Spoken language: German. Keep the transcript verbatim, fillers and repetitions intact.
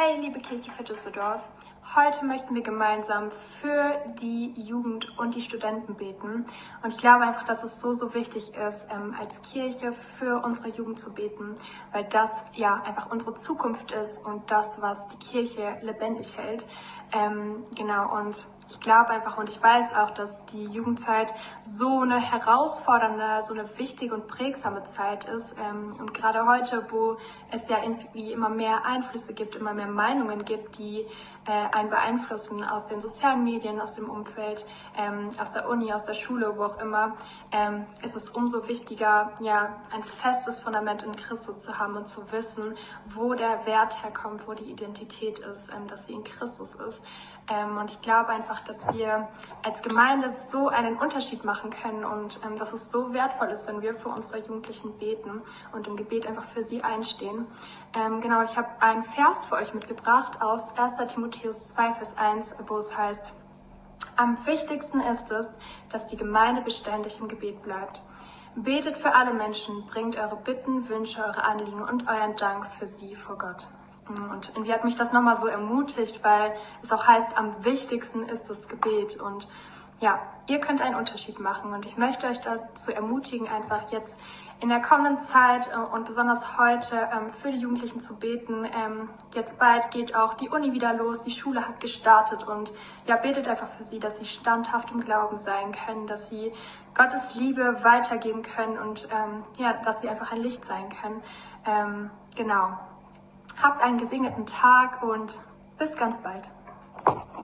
Hey, liebe Kirche für Düsseldorf! Heute möchten wir gemeinsam für die Jugend und die Studenten beten. Und ich glaube einfach, dass es so, so wichtig ist, ähm, als Kirche für unsere Jugend zu beten, weil das ja einfach unsere Zukunft ist und das, was die Kirche lebendig hält. Ähm, genau, und ich glaube einfach und ich weiß auch, dass die Jugendzeit so eine herausfordernde, so eine wichtige und prägsame Zeit ist. Ähm, und gerade heute, wo es ja irgendwie immer mehr Einflüsse gibt, immer mehr Meinungen gibt, die äh, einen beeinflussen aus den sozialen Medien, aus dem Umfeld, ähm, aus der Uni, aus der Schule, wo auch immer, ähm, ist es umso wichtiger, ja, ein festes Fundament in Christus zu haben und zu wissen, wo der Wert herkommt, wo die Identität ist, ähm, dass sie in Christus ist. Ähm, und ich glaube einfach, dass wir als Gemeinde so einen Unterschied machen können und ähm, dass es so wertvoll ist, wenn wir für unsere Jugendlichen beten und im Gebet einfach für sie einstehen. Ähm, genau, ich habe einen Vers für euch mitgebracht aus erster Timotheus zwei, Vers eins, wo es heißt: Am wichtigsten ist es, dass die Gemeinde beständig im Gebet bleibt. Betet für alle Menschen, bringt eure Bitten, Wünsche, eure Anliegen und euren Dank für sie vor Gott. Und irgendwie hat mich das nochmal so ermutigt, weil es auch heißt, am wichtigsten ist das Gebet. Und ja, ihr könnt einen Unterschied machen. Und ich möchte euch dazu ermutigen, einfach jetzt in der kommenden Zeit und besonders heute für die Jugendlichen zu beten. Jetzt bald geht auch die Uni wieder los, die Schule hat gestartet. Und ja, betet einfach für sie, dass sie standhaft im Glauben sein können, dass sie Gottes Liebe weitergeben können und ja, dass sie einfach ein Licht sein können. Genau. Habt einen gesegneten Tag und bis ganz bald.